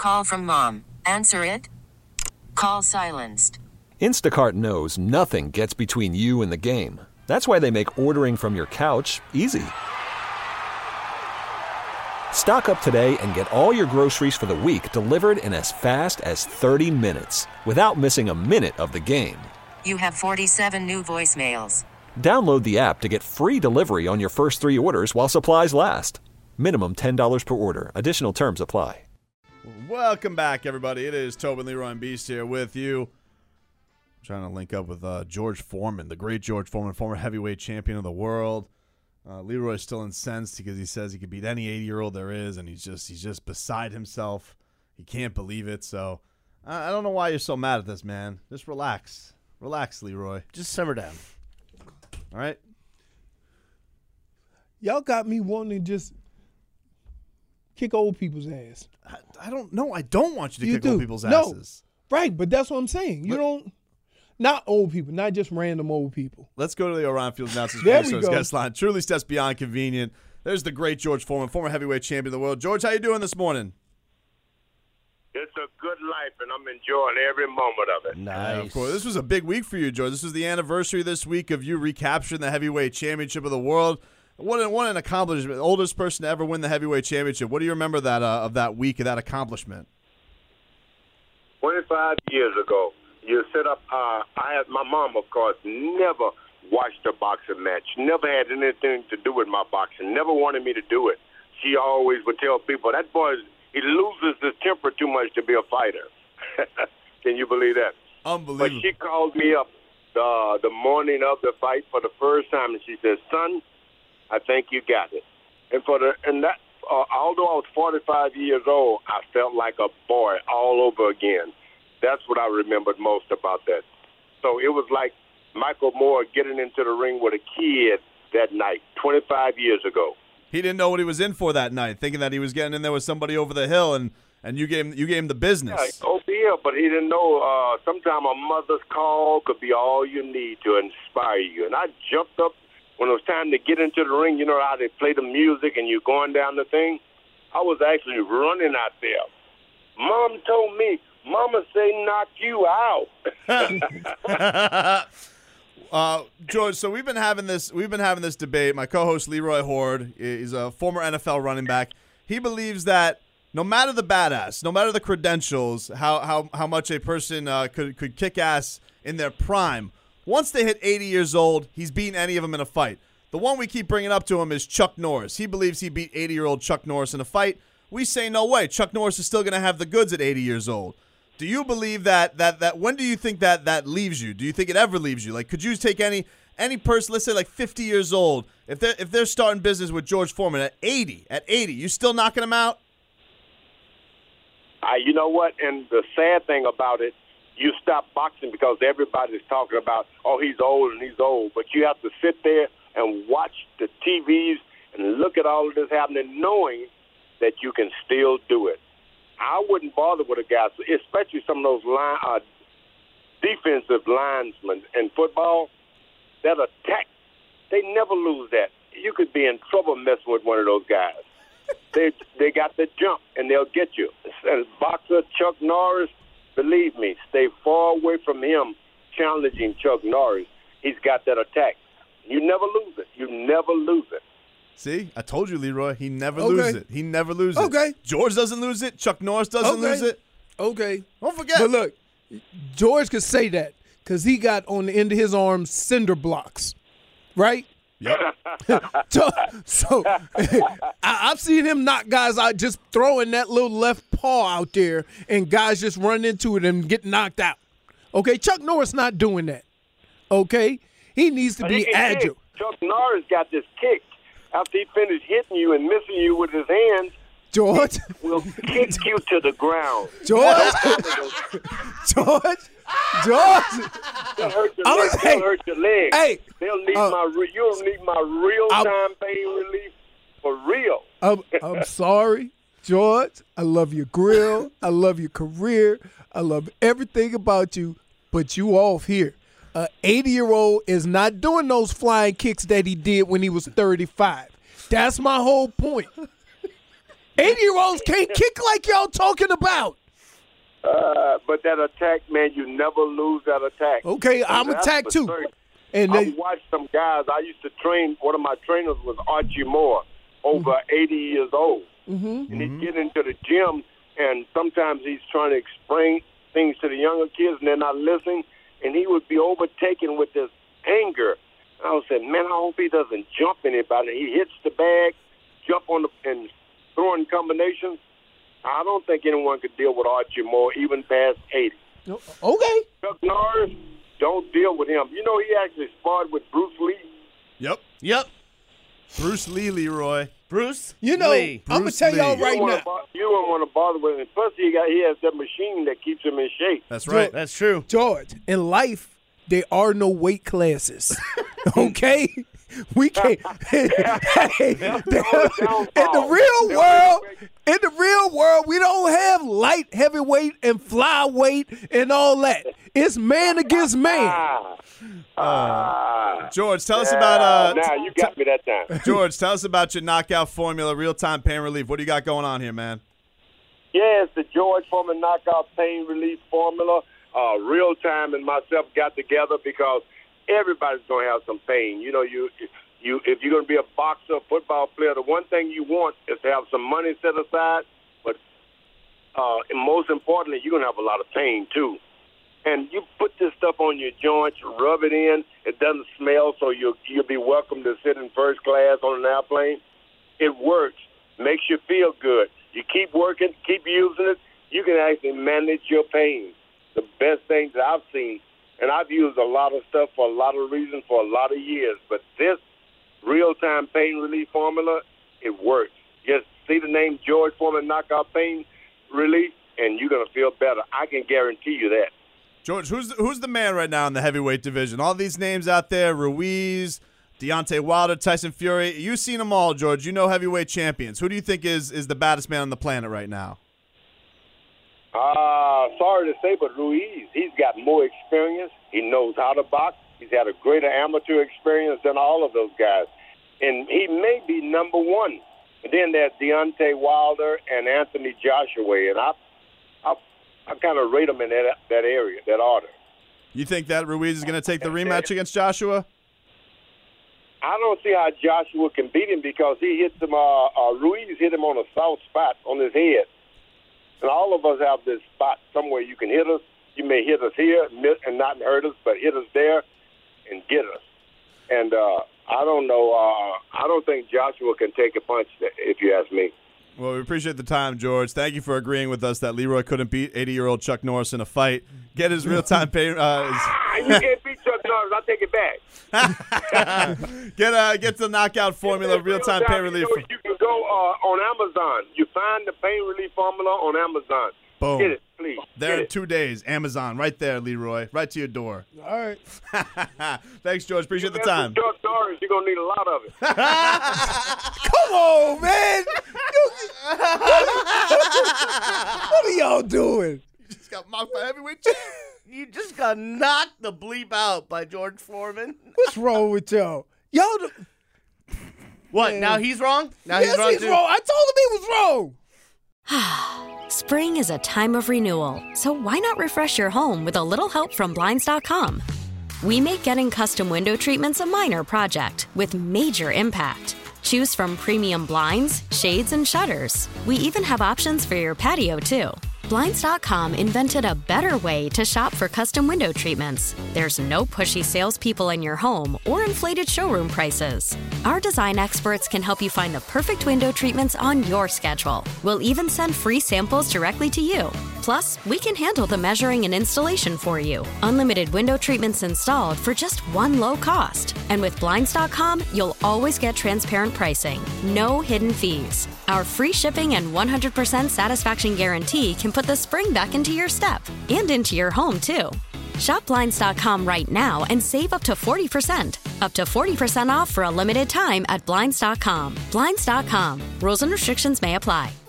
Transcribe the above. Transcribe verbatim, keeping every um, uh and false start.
call from mom. Answer it. Call silenced. Instacart knows nothing gets between you and the game. That's why they make ordering from your couch easy. Stock up today and get all your groceries for the week delivered in as fast as thirty minutes without missing a minute of the game. You have forty-seven new voicemails. Download the app to get free delivery on your first three orders while supplies last. Minimum ten dollars per order. Additional terms apply. Welcome back, everybody. It is Tobin, Leroy, and Beast here with you. I'm trying to link up with uh, George Foreman, the great George Foreman, former heavyweight champion of the world. Uh, Leroy's still incensed because he says he could beat any eighty-year-old there is, and he's just he's just beside himself. He can't believe it. So I, I don't know why you're so mad at this, man. Just relax. Relax, Leroy. Just simmer down. All right? Y'all got me wanting to just kick old people's ass. I, I don't know. I don't want you to You kick do. old people's No. asses. Right, but that's what I'm saying. You But- don't, not old people, not just random old people. Let's go to the Orion Field announcers. There we Show's go. guest line. Truly steps beyond convenient. There's the great George Foreman, former heavyweight champion of the world. George, how you doing this morning? It's a good life, and I'm enjoying every moment of it. Yeah, Nice. of course. This was a big week for you, George. This was the anniversary this week of you recapturing the heavyweight championship of the world. What an, what an accomplishment. Oldest person to ever win the heavyweight championship. What do you remember that uh, of that week, of that accomplishment? twenty-five years ago, you set up, uh, I had my mom, of course, never watched a boxing match, never had anything to do with my boxing, never wanted me to do it. She always would tell people, that boy, he loses his temper too much to be a fighter. Can you believe that? But Unbelievable. she called me up the, the morning of the fight for the first time, and she said, son, I think you got it. And for the and that, uh, although I was forty-five years old, I felt like a boy all over again. That's what I remembered most about that. So it was like Michael Moore getting into the ring with a kid that night, twenty-five years ago. He didn't know what he was in for that night, thinking that he was getting in there with somebody over the hill, and, and you gave him, you gave him the business. Yeah, over here, but he didn't know uh, sometimes a mother's call could be all you need to inspire you. And I jumped up when it was time to get into the ring. You know how they play the music and you're going down the thing? I was actually running out there. Mom told me, Mama say knock you out. Uh, George, so we've been having this. We've been having this debate. My co-host Leroy Horde is a former N F L running back. He believes that no matter the badass, no matter the credentials, how how, how much a person uh, could could kick ass in their prime, once they hit eighty years old, he's beaten any of them in a fight. The one we keep bringing up to him is Chuck Norris. He believes he beat eighty-year-old Chuck Norris in a fight. We say no way. Chuck Norris is still going to have the goods at eighty years old. Do you believe that, that that when do you think that that leaves you? Do you think it ever leaves you? Like, could you take any any person, let's say like fifty years old, if they're if they're starting business with George Foreman at eighty, at eighty, you still knocking them out? Uh, you know what? And the sad thing about it, you stop boxing because everybody's talking about, oh, he's old and he's old. But you have to sit there and watch the T Vs and look at all of this happening, knowing that you can still do it. I wouldn't bother with a guy, especially some of those line, uh, defensive linesmen in football that attack. They never lose that. You could be in trouble messing with one of those guys. they they got the jump, and they'll get you. And boxer Chuck Norris, believe me, stay far away from him challenging Chuck Norris. He's got that attack. You never lose it. You never lose it. See, I told you, Leroy. He never Okay. loses it. He never loses Okay. it. George doesn't lose it. Chuck Norris doesn't Okay. lose it. Okay. Don't forget. But look, George could say that because he got on the end of his arm cinder blocks, right? Yep. so so I, I've seen him knock guys out just throwing that little left paw out there and guys just run into it and get knocked out. Okay, Chuck Norris not doing that. Okay? He needs to But be he can agile. kick. Chuck Norris got this kick. After he finished hitting you and missing you with his hands, George, will kick you to the ground. George, George, George. They'll hurt your, I was- leg. hey, They'll hurt your legs. hey, They'll need uh, my re- you'll need my real I'm- time pain relief for real. I'm, I'm sorry, George. I love your grill. I love your career. I love everything about you, but you off here. An eighty-year-old is not doing those flying kicks that he did when he was thirty-five. That's my whole point. eighty-year-olds can't kick like y'all talking about. Uh, but that attack, man, you never lose that attack. Okay, I'm That's attacked the too. thing. And I they, watched some guys. I used to train. One of my trainers was Archie Moore, over mm-hmm. eighty years old. Mm-hmm. And he'd get into the gym, and sometimes he's trying to explain things to the younger kids, and they're not listening. And he would be overtaken with this anger. And I was saying, man, I hope he doesn't jump anybody. He hits the bag, jump on the and throwing combinations. I don't think anyone could deal with Archie Moore even past eighty. Okay. Chuck Norris, don't deal with him. You know, he actually sparred with Bruce Lee. Yep. Yep. Bruce Lee, Leroy. Bruce You know, Lee. I'm going to Bruce tell y'all Lee. right you don't now. wanna bo- you don't want to bother with him. Plus, he got he has that machine that keeps him in shape. That's right. That's true. George, in life, there are no weight classes. Okay? We can't. Hey, in the real world, in the real world, we don't have light, heavyweight, and flyweight and all that. It's man against man. Ah, ah. George, tell us Yeah, about uh, Now you got me that time. George, tell us about your knockout formula, real-time pain relief. What do you got going on here, man? Yeah, it's the George Foreman Knockout Pain Relief Formula. Uh, Real Time and myself got together because everybody's going to have some pain. You know, you you if you're going to be a boxer, football player, the one thing you want is to have some money set aside, but uh, and most importantly, you're going to have a lot of pain, too. And you put this stuff on your joints, rub it in. It doesn't smell, so you'll, you'll be welcome to sit in first class on an airplane. It works. Makes you feel good. You keep working, keep using it, you can actually manage your pain. The best things that I've seen, and I've used a lot of stuff for a lot of reasons for a lot of years, but this real-time pain relief formula, it works. Just see the name George Foreman Knockout Pain Relief, and you're going to feel better. I can guarantee you that. George, who's the, who's the man right now in the heavyweight division? All these names out there, Ruiz, Deontay Wilder, Tyson Fury. You've seen them all, George. You know heavyweight champions. Who do you think is, is the baddest man on the planet right now? Uh, sorry to say, but Ruiz, he's got more experience. He knows how to box. He's had a greater amateur experience than all of those guys. And he may be number one. And then there's Deontay Wilder and Anthony Joshua. And I I, I kind of rate them in that, that area, that order. You think that Ruiz is going to take the rematch against Joshua? I don't see how Joshua can beat him because he hits him, uh, uh, Ruiz hit him on a soft spot on his head. And all of us have this spot somewhere you can hit us. You may hit us here and not hurt us, but hit us there and get us. And uh, I don't know. Uh, I don't think Joshua can take a punch, if you ask me. Well, we appreciate the time, George. Thank you for agreeing with us that Leroy couldn't beat eighty-year-old Chuck Norris in a fight. Get his real-time pain. Uh, ah, you can't beat Chuck Norris. I'll take it back. get uh, get the knockout formula, real-time pain relief. You, know, you can go uh, on Amazon. You find the pain relief formula on Amazon. Boom. Get it, please. There Get in it. two days. Amazon, right there, Leroy. Right to your door. All right. Thanks, George. Appreciate the That's time. Chuck Norris, you're going to need a lot of it. Come on, man. What are y'all doing? You just got mocked by heavyweight champ. You just got knocked the bleep out by George Foreman. What's wrong with y'all? Y'all. Do- What? Man. Now he's wrong? Now yes, he's wrong he's too? wrong. I told him he was wrong. Spring is a time of renewal, so why not refresh your home with a little help from Blinds dot com? We make getting custom window treatments a minor project with major impact. Choose from premium blinds, shades, and shutters. We even have options for your patio, too. Blinds dot com invented a better way to shop for custom window treatments. There's no pushy salespeople in your home or inflated showroom prices. Our design experts can help you find the perfect window treatments on your schedule. We'll even send free samples directly to you. Plus, we can handle the measuring and installation for you. Unlimited window treatments installed for just one low cost. And with Blinds dot com, you'll always get transparent pricing. No hidden fees. Our free shipping and one hundred percent satisfaction guarantee can put the spring back into your step and into your home, too. Shop Blinds dot com right now and save up to forty percent. Up to forty percent off for a limited time at Blinds dot com. Blinds dot com. Rules and restrictions may apply.